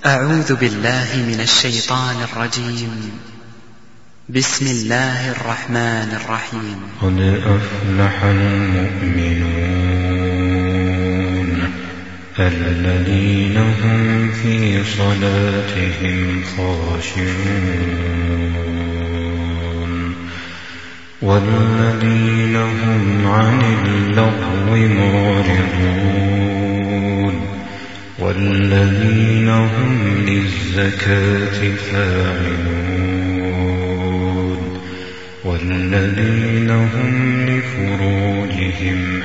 أعوذ بالله من الشيطان الرجيم. بسم الله الرحمن الرحيم. قد أفلح المؤمنون الذين هم في صلاتهم خاشعون والذين هم عن اللغو معرضون والذين هم للزكاة فاعلون والذين هم لفروجهم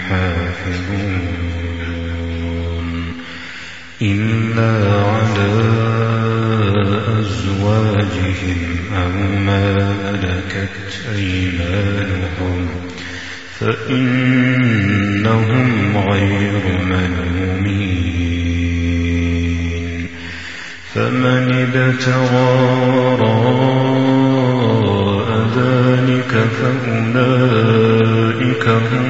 حافظون إلا على أزواجهم أو ما ملكت أيمانهم فإنهم غير ملومين فمن ابتغى وراء ذلك فأولئك هم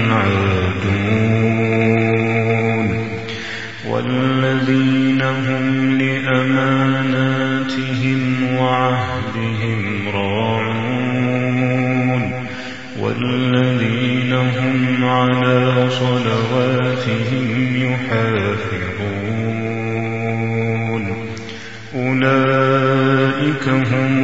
العادون والذين هم لأماناتهم وعهدهم راعون والذين هم على صلواتهم يحافظون أولئك هم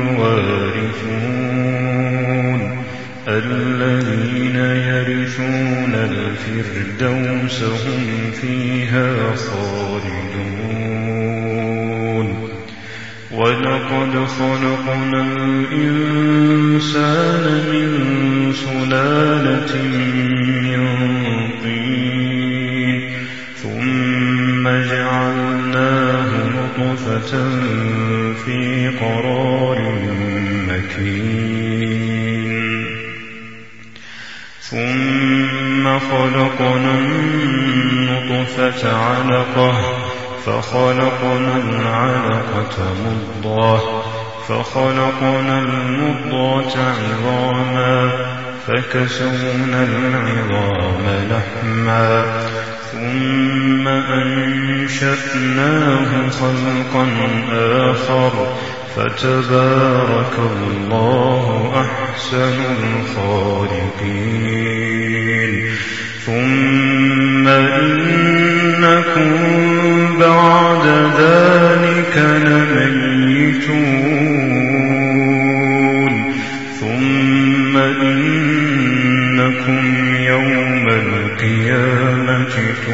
الوارثون الذين يرثون الفردوس هم فيها خالدون ولقد خلقنا الإنسان من سلالة من طين ثم جعلناه نطفة في قرار مكين ثم خلقنا النطفة علقة فخلقنا العلقة مضغة فخلقنا المضغة عظاما فكسونا العظام لحما ثم أنشأناه خلقا آخر فتبارك الله أحسن الخالقين ثم إنكم بعد ذلك لميتون ثم إنكم يوم القيامة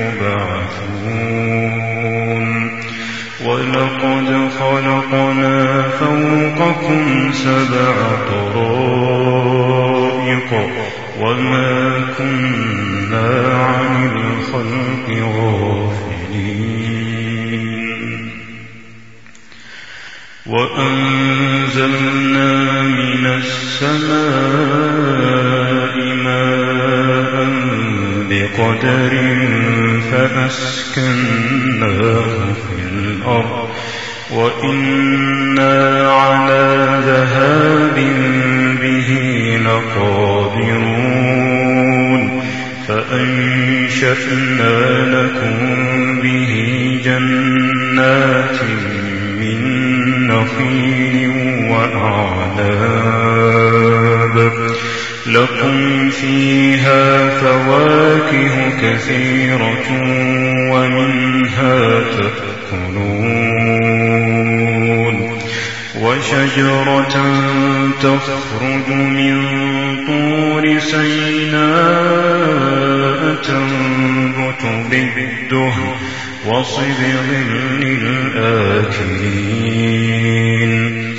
تبعثون ولقد خلقنا فوقكم 7 طرائق وما كنا عن الخلق غافلين وأنزلنا من السماء ماء بقدر فأسكناه في الأرض وإنا على ذهاب به لقادرون فأنشأنا لكم به جنات من نخيل وأعناب لكم فيها فواكه كثيرة ومنها تأكلون وشجرة تخرج من طور سيناء تنبت بالدهن وصبغ للآكلين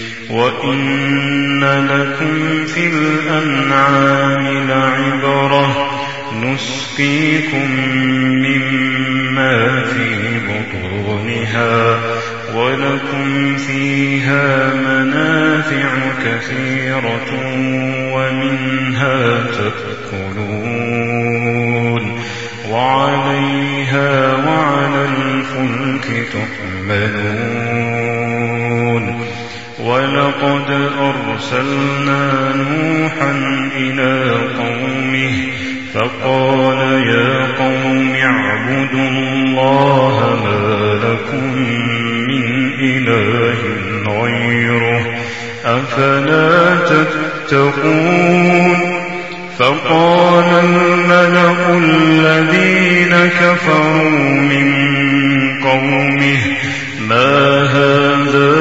وإن لكم في الأنعام لعبرة نسقيكم مما في بطونها ولكم فيها منافع كثيرة ومنها تأكلون وعليها وعلى الفلك تحملون ولقد أرسلنا نوحا إلى قومه فقال يا قوم اعبدوا الله ما لكم من إله غيره أفلا تتقون فقال الملأ الذين كفروا من قومه ما هذا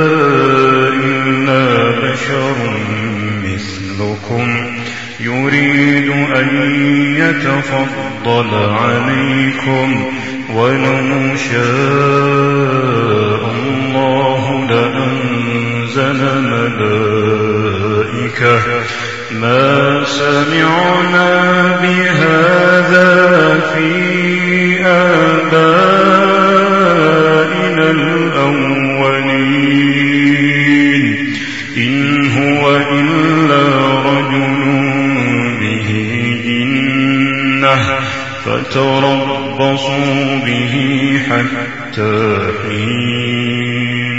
إلا بشر مثلكم يريد أن يتفضل عليكم ولو شاء الله لأنزل ملائكة ما سمعنا بهذا في آبائنا الأولين إن هو إلا رجل به جنة فتربصوا به حتى حين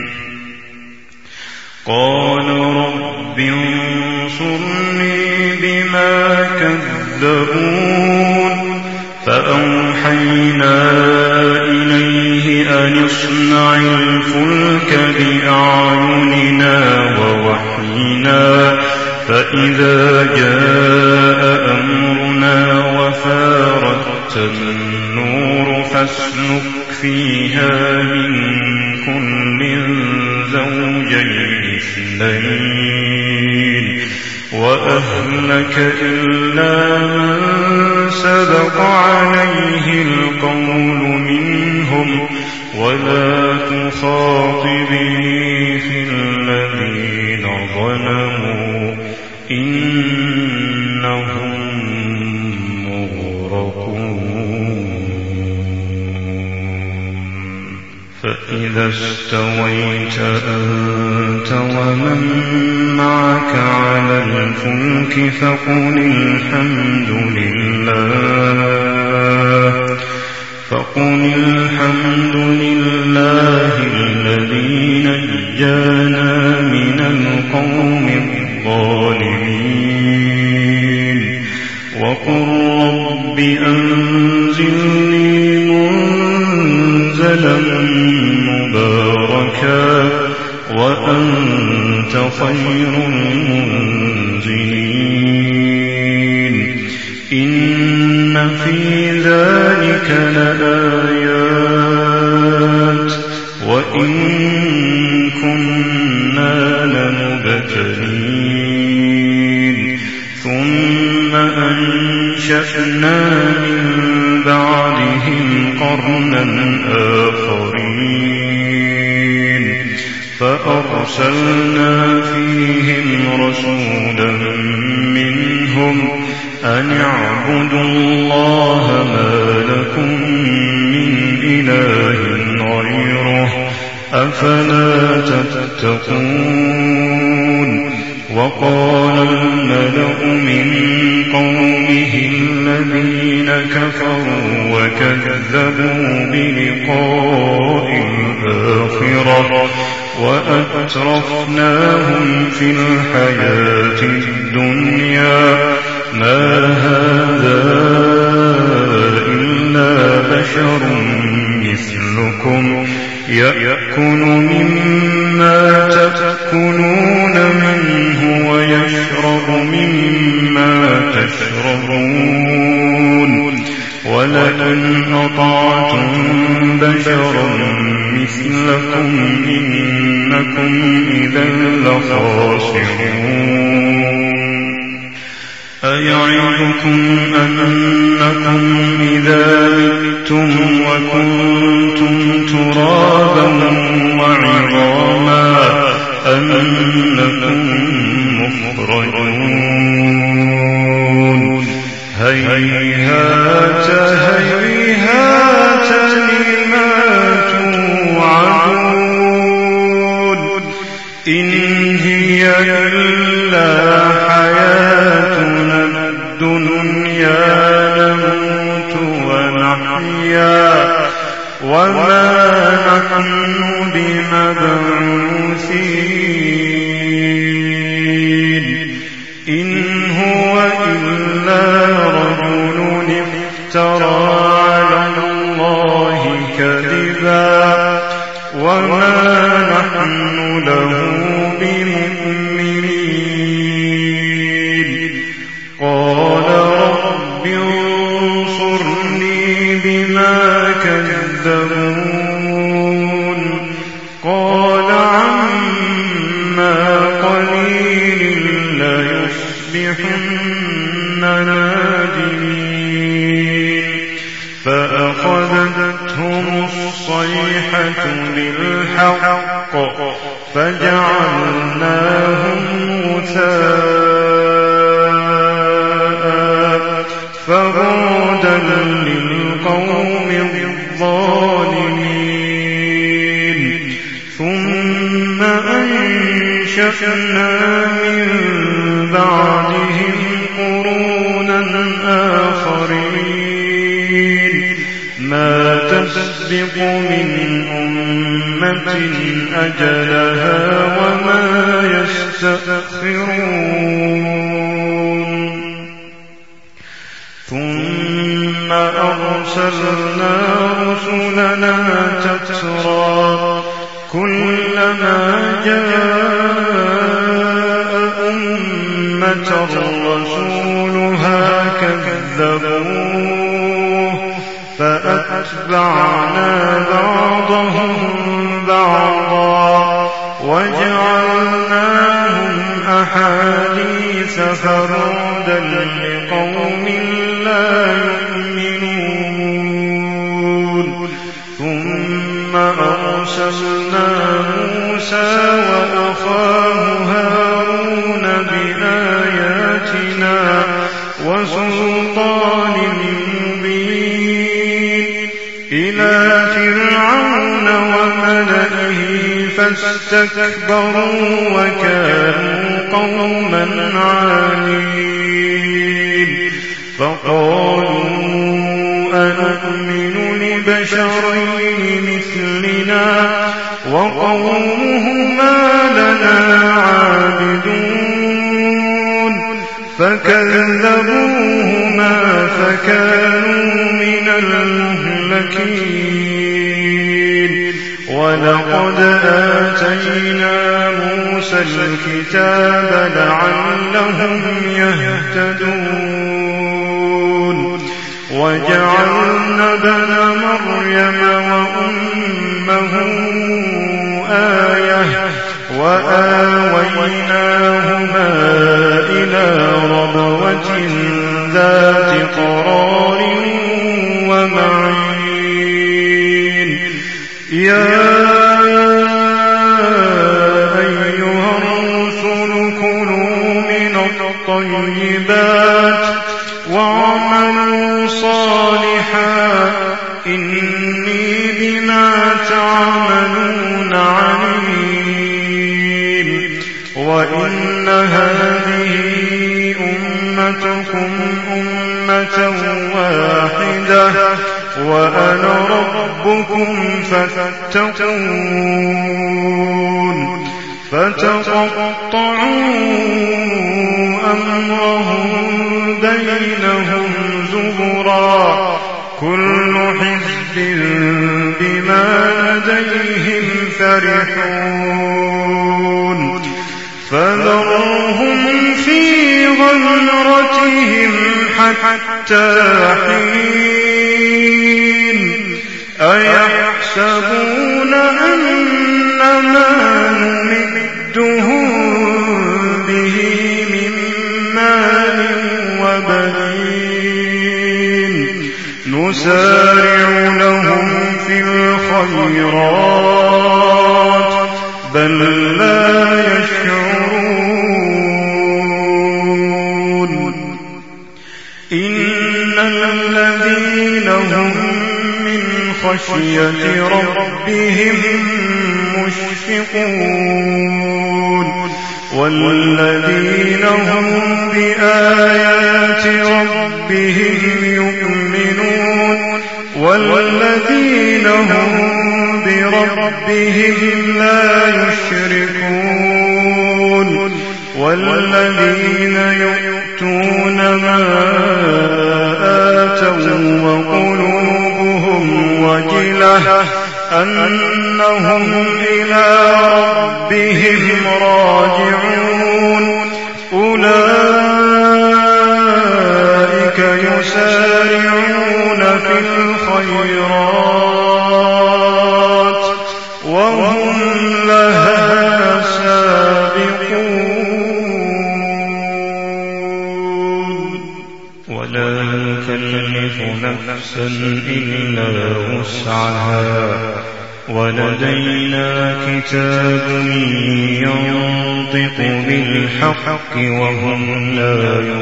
قال رب انصرني بما كذبون فأوحينا إليه أن اصنع الفلك بأعيننا ووحينا فإذا جاء أمرنا وفارت النور فاسلك فيها من كل زوجين اثنين وأهلك إلا من سبق عليه القول منهم ولا تخاطبني في الذين ظلموا إنهم مغرقون فإذا استويت أنت ومن معك على الفلك فقل الحمد لله الذي نجانا من القوم الظالمين وقل رب أنزلني منزلا مباركا وأنت خير المنزلين إن في ذلك لآيات وإن كنا لمبتلين ثم أنشأنا من بعدهم قرنا آخرين فأرسلنا فيهم رسولا منهم أن اعبدوا الله ما لكم من إله غيره أفلا تتقون وقال الملأ من قومه الذين كفروا وكذبوا بلقاء الآخرة وأترفناهم في الحياة الدنيا ما هذا إلا بشر مثلكم يأكل مما تأكلون منه ويشرب مما تشربون ولئن أطعتم بشرا مثلكم إنكم إذا لخاسرون أيعدكم أنكم إذا متم وكنتم ترابا وعظاما أنكم مخرجون هيهات هيهات لما توعدون إن هي إلا حياتنا الدنيا نموت ونحيا وما نحن بمبعوثين إن هو إلا رجل افترى على الله كذبا وما نحن له بمؤمنين قال رب انصرني بما كذبون قال عما قليل ليصبحن نادمين فأخذتهم الصيحة بالحق فجعلناهم غثاء فبعدا للقوم الظالمين ثم أنشأنا من بعدهم قرونا آخرين ما تسبق من أمة أجلها وما يستأخرون ثم أرسلنا رسلنا تترى كلما جاء أمة رسولها كذبوه فأتبعنا بعضهم بعضا وجعلناهم أحاديث فرودا لقوم لا يؤمنون ثم أرسلنا موسى وأخاه هارون بآياتنا وسلطان مبين إلى فرعون وملئه فاستكبروا وكانوا قوما عالين فقالوا أنؤمن لبشرين مثلنا وقومهما لنا عابدون فكذبوهما فكانوا من المهلكين ولقد آتينا موسى الكتاب لعلهم يهتدون وجعلنا ابن مريم وأمه آية وآويناهما إلى ربوة ذات قرار ومعين يا أيها الرسل كلوا من الطيبات واعملوا صالحا إني بما تعملون عليم وإن هذه أمتكم أمة واحدة وأنا ربكم فاتقون فتقطعوا أمرهم بينهم زبرا كل حزب بما لديهم فرحون فذرهم في غمرتهم حتى حين أيحسبون أن ما نمدهم به من مال وبنين نسارع لهم في الخيرات بل لا يشعرون إن الذين هم من خشية ربهم مشفقون والذين هم بآيات ربهم يؤمنون والذين هم بربهم لا يشركون والذين يؤتون ما آتوا وقلوبهم وجلة أنهم إلى ربهم راجعون أولئك يسارعون في الخيرات وهم لها سابقون ولا نكلف نفسا إلا وسعها ولدينا كتاب ينطق بالحق وهم لا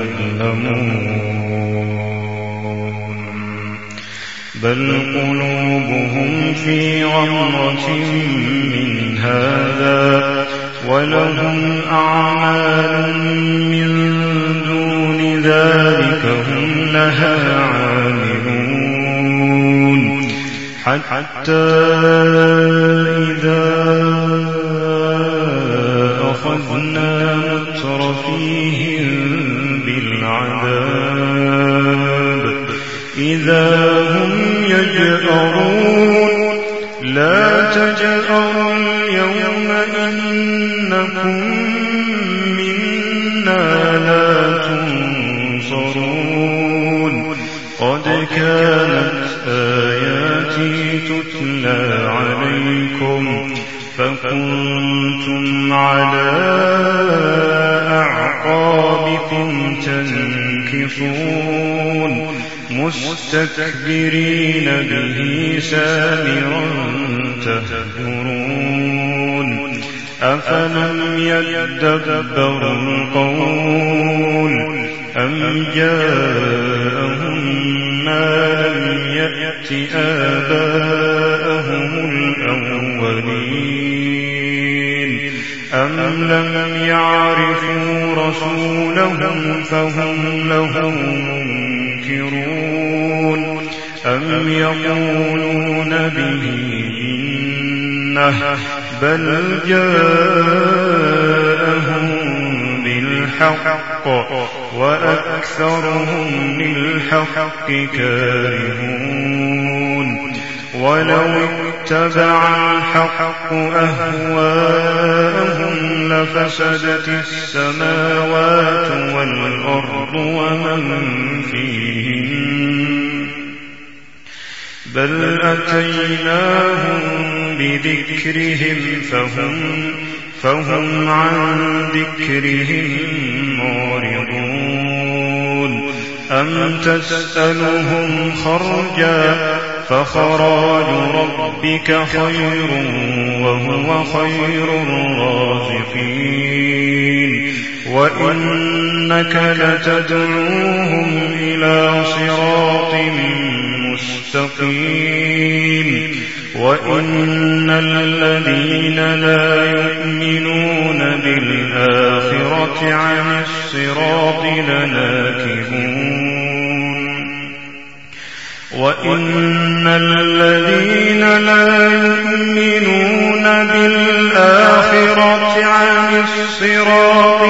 يظلمون بل قلوبهم في غمرة من هذا ولهم أعمال من دون ذلك هم لها عاملون حتى إذا أخذنا مترفيهم بالعذاب إذا هم يجأرون لا تجأروا اليوم إنكم منا لا تنصرون قد كانت آياتي تتلى عليكم فكنتم على أعقابكم تنكصون مستكبرين به سامرا تهجرون أفلم يدبروا القول أم جاءهم ما لم يأت آباءهم الأولين أم لم يعرفوا رسولهم فهم له منكرون أم يقولون به جنة بل جاءهم بالحق وأكثرهم للحق كارهون ولو اتبع الحق أهواءهم لفسدت السماوات والأرض ومن فيهن بل أتيناهم بذكرهم فهم عن ذكرهم معرضون أم تسألهم خرجا فخراج ربك خير وهو خير الرازقين وإنك لتدعوهم إلى صراط مستقيم وإن الذين لا يؤمنون بالآخرة عن الصراط لناكبون وإن الذين لا يؤمنون بالآخرة عن الصراط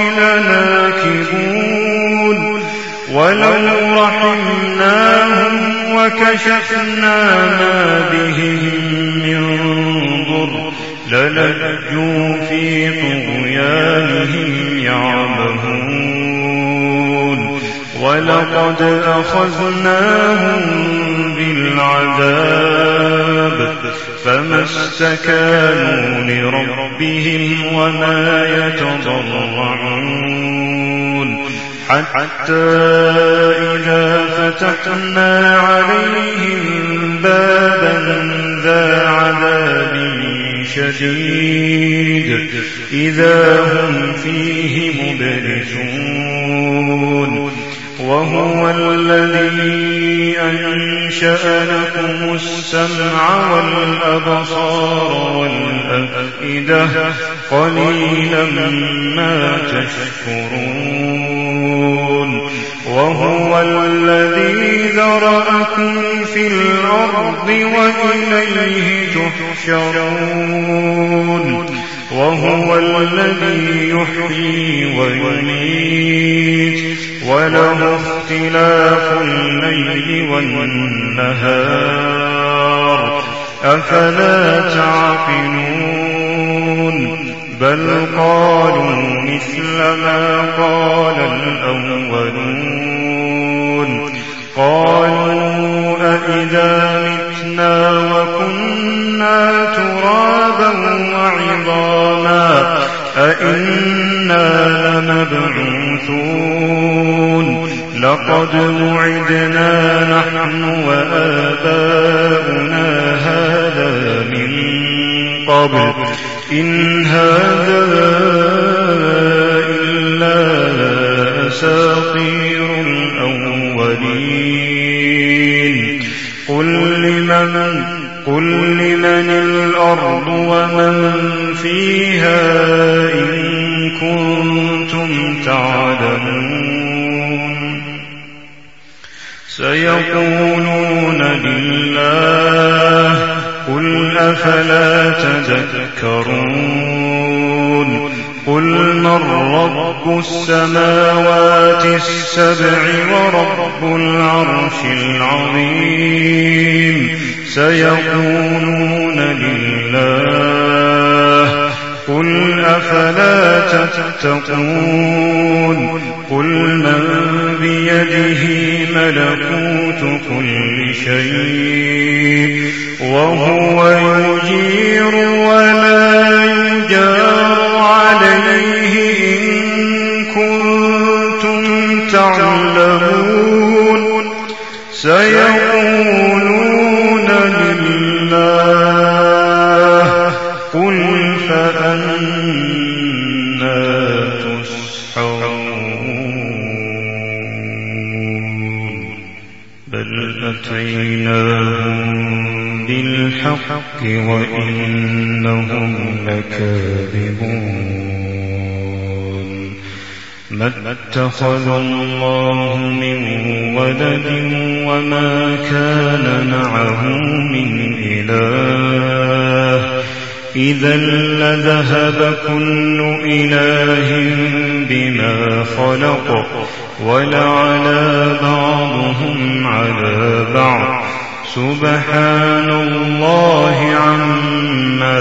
لناكبون ولو رحمناهم وكشفنا ما بهم من ضر للجوا في طغيانهم يعمهون ولقد أخذناهم بالعذاب فما استكانوا لربهم وما يتضرعون حتى إذا فتحنا عليهم بابا ذا عذاب شديد إذا هم فيه مبلسون وهو الذي أنشأ لكم السمع والأبصار والأفئدة قليلا ما تشكرون وهو الذي ذرأكم في الأرض وإليه تحشرون وهو الذي يحيي ويميت وله اختلاف الليل والنهار أفلا تعقلون بل قالوا مثل ما قال الأولون قالوا أإذا متنا وكنا ترابا وعظاما أإنا لمبعوثون لقد وعدنا نحن وآباؤنا هذا من قبل إن هذا إلا أساطير الأولين قل لمن الأرض ومن فيها إن كنتم تعلمون سيقولون لله قل أفلا تذكرون قل من رب السماوات السبع ورب العرش العظيم سيقولون لله قل أفلا تتقون قل من بيده ملكوت كل شيء وهو يجير ولا يجار عليه إن كنتم تعلمون سيقولون لله قل فأنا تسحرون بل أتيناهم بالحق وإنهم لكاذبون ما اتخذ الله من ولد وما كان معه من إله إذا لذهب كل إله بما خلق ولعلى بعضهم على بعض سبحان الله عما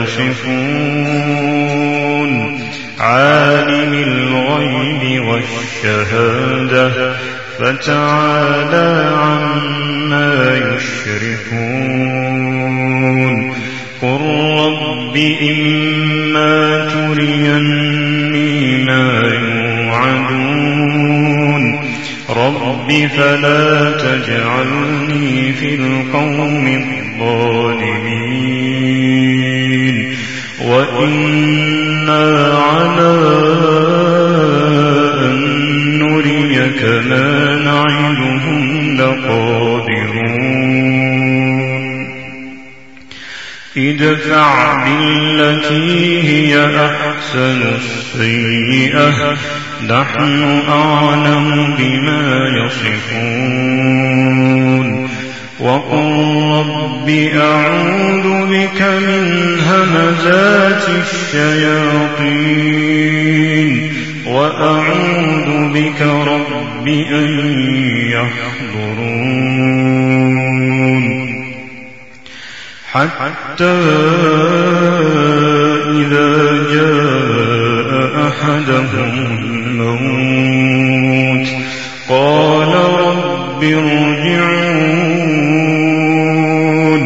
يصفون عالم الغيب والشهادة فتعالى عما يشركون قل رب إما تريني ما يوعدون رب فلا تجعلني في القوم الظالمين وإنا على أن نريك ما نعدهم لقادرون ادفع بالتي هي أحسن السيئة نحن أعلم بما يصفون وقل رب أعوذ بك من همزات الشياطين وأعوذ بك رب أن يحضرون حتى إذا جاء أحدهم الموت قال رب ارجعون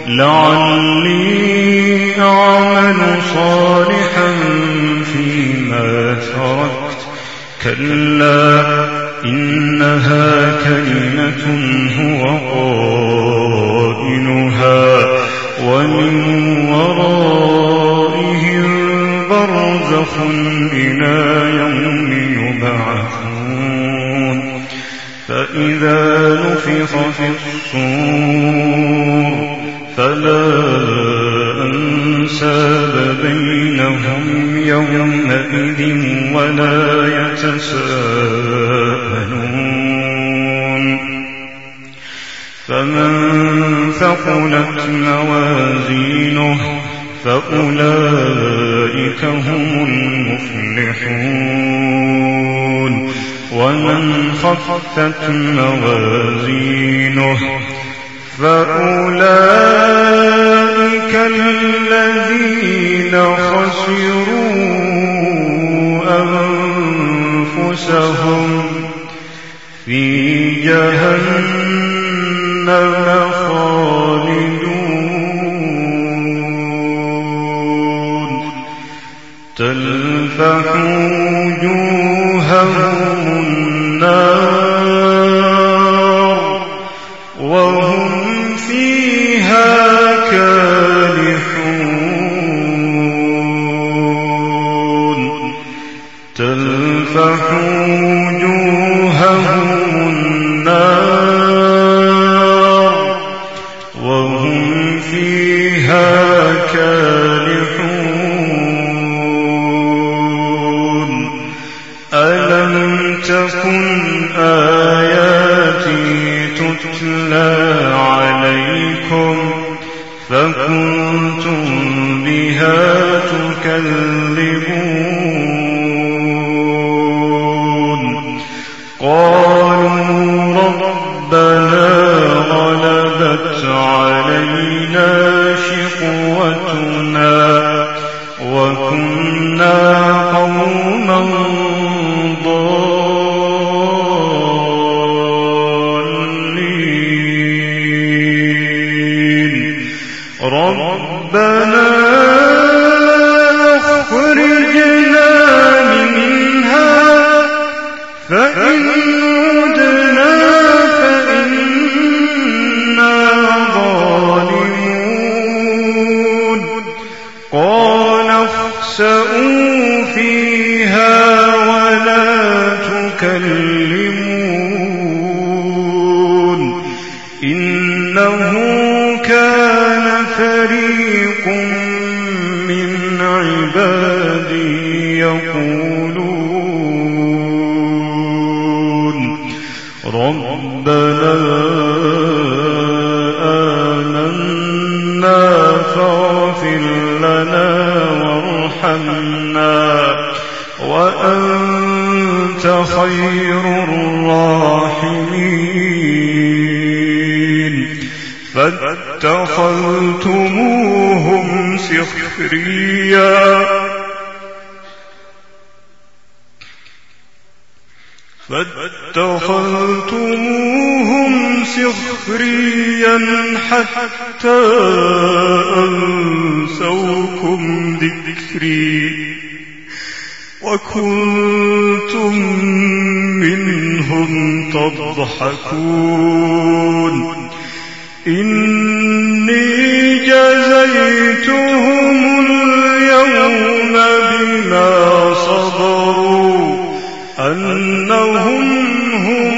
لعلي أعمل صالحا فيما تركت كلا إنها كلمة هو قائلها ومن ورائهم برزخ إلى يوم يبعثون فإذا نفخ في الصور فلا أنساب بينهم يومئذ ولا يتساءلون فمن ثقلت موازينه فأولئك هم المفلحون ومن خفت موازينه فأولئك الذين خسروا أنفسهم في جهنم خالدون تلفح وجوههم النار وهم فيها كالحون تلفح وجوههم النار وهم فيها كالحون ألم تكن آياتي تتلى عليكم فكنتم بها تكذبون قالوا ربنا غلبت علينا شقوتنا وكنا قوما ربنا أخرجنا منها فإن عدنا فإنا ظالمون قال اخسئوا فيها ولا تكلمون إنه كان فريق من عبادي يقولون ربنا آمنا فاغفر لنا وارحمنا وأنت خير الراحمين فاتخذتموهم سخريا حتى أنسوكم ذكري وكنتم منهم تضحكون إني جزيتهم اليوم بما صبروا أنهم هم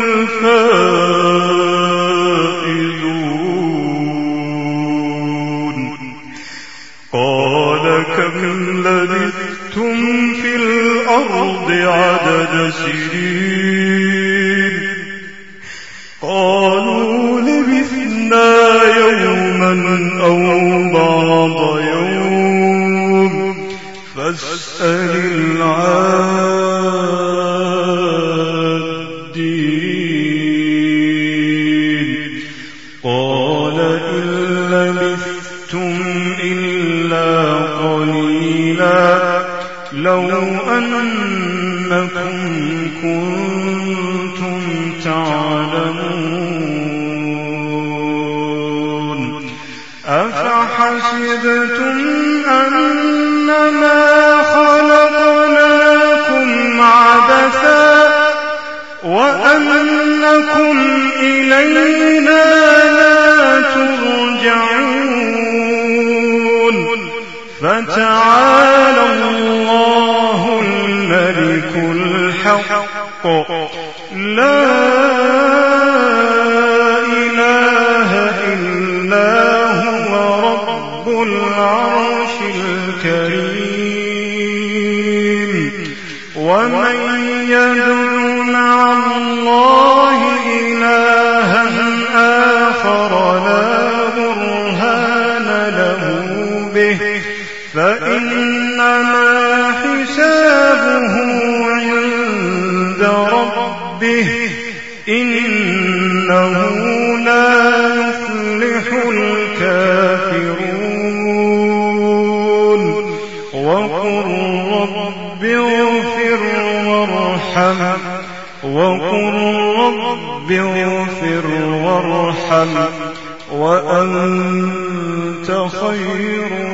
الفائزون قال كم لبثتم في الأرض عدد سنين قالوا لبثنا يوما أو بعض يوم فاسأل العادين قال إن لبثتم إلا قليلا لو أنكم كنتم تعلمون أفحسبتم أنما خلقناكم عبثا وأنكم إلينا لا ترجعون فتعالى الله الملك الحق لا إله إلا هو رب العرش الكريم ومن يدع مع الله إلها آخر لا برهان له به فإنما حسابه عند ربه إنه لا يفلح وقل رب اغفر وارحم وأنت خير